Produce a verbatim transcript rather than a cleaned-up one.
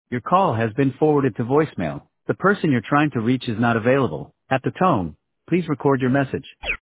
Your call has been forwarded to voicemail. The person you're trying to reach is not available. At the tone, please record your message.